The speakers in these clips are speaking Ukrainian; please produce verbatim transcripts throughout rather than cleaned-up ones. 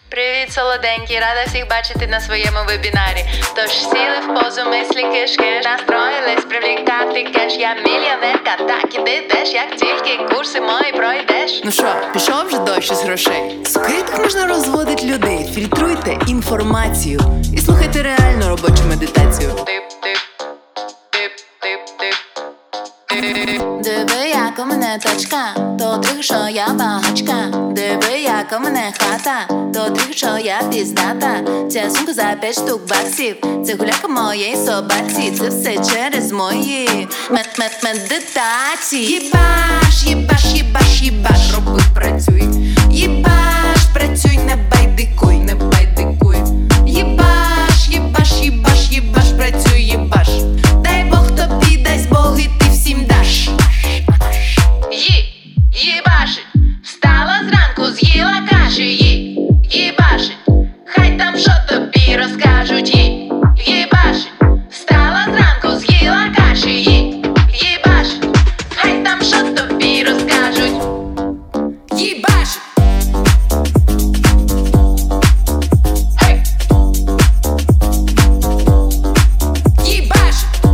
Привіт, солоденькі, рада всіх бачити на своєму вебінарі. Тож сіли в позу, мислі кишки, настроїлись привлікати кеш. Я мільйонерка, так іди теж, як тільки курси мої пройдеш. Ну що, пішов вже дощ із грошей? Сука, як можна розводить людей? Фільтруйте інформацію і слухайте реальну робочу медитацію. Тип, тип, тип, тип, тип. Диви, як у мене тачка, то трохи, що я багачка. Диви, як у мене хата, то трохи, що я піздата. Ця сумка за п'ять штук баксів, це гуляка моєї собаці. Це все через мої мед-мед-медитації. Їбаш, їбаш, їбаш, їбаш, роби, працюй. Їбаш, працюй, не байдикуй, не байдикуй. Їбаш, їбаш, їбаш, їбаш, працюй, їбаш. Дай Бог тобі, дасть Бог і ти всім даш. Ї, їбашить, встала зранку, з'їла каші. Ї, їбашить, хай там що тобі розкажуть. Ї, їбашить, встала зранку, з'їла каші. Ї, їбашить, хай там що тобі розкажуть. Їбаш! Гей! Їбаш!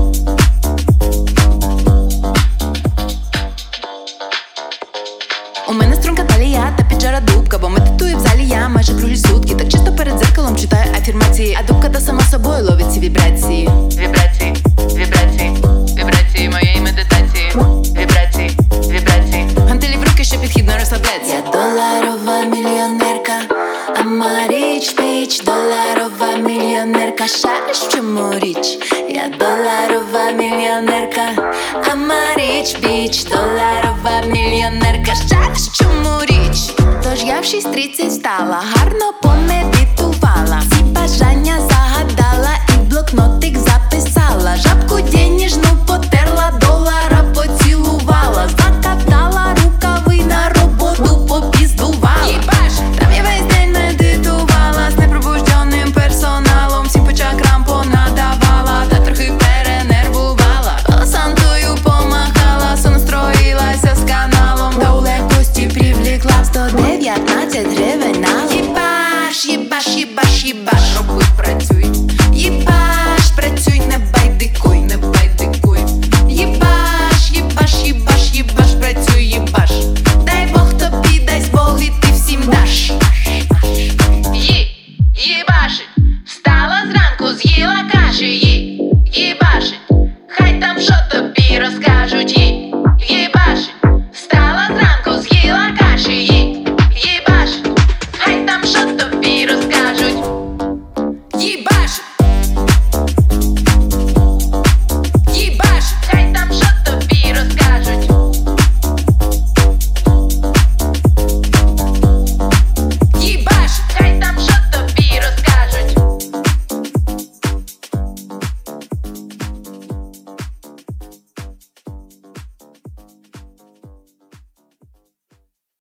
У мене струнка талія та піджара дубка, бо медитую в залі я майже круглі сутки. Так чисто перед зеркалом читаю афірмації, а дубка та сама собою ловить ці вібрації. Вібрації, вібрації, вібрації моєї медитації. Вібрації, вібрації. Гантелі в руки, що підхідно розслабляться. Я доларова мільйонерка, ама річ піч, доларова мільйонерка. Шариш, в чому річ? Я доларова мільйонерка, ама річ піч, доларова мільйонерка. Шариш, в чому річ? Тож я в шість тридцять встала, гарно помедитувала, всі бажання загадала і в блокнотик записала. Жабку денежну потерла, долара поцілувала, закатала рукави, на роботу попіздувала. Їбаш! Там я весь день медитувала, з непробужденним персоналом, всім по чакрам понадавала, та трохи перенервувала. Голосантою помахала, сонастроїлася з каналом, та у легкості привлекла сто дев'ятнадцять гривень налом. Їбаш, їбаш, їбаш, їбаш, роби, працюй.